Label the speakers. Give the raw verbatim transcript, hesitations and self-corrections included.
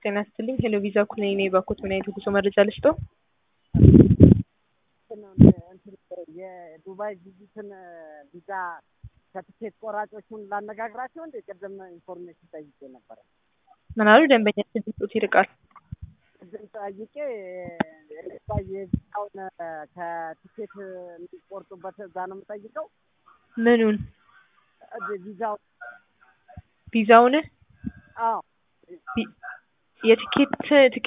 Speaker 1: ጤና ይስጥልኝ ሄሎ ቪዛ ኩነኔ ነኝ ባኮት ምን አይነት ጉዞ መረጃ ልስጥዎ?
Speaker 2: የዱባይ ቪዚትን ቪዛ ከትኬት ቆራጮቹን ላነጋግራቸው እንደ ቅድም ኢንፎርሜሽን ጠይቄ ነበረ።
Speaker 1: ምን አሉ ደንበኛ ድምፅዎት ይርቃል።
Speaker 2: ቅድም ጠይቄ ዱባይ የቪዛውን ከትኬት የሚቆርጡበት እዛ ነው የምጠይቀው።
Speaker 1: ምኑን?
Speaker 2: ቪዛው
Speaker 1: ቪዛውን?
Speaker 2: አዎ
Speaker 1: የትኬት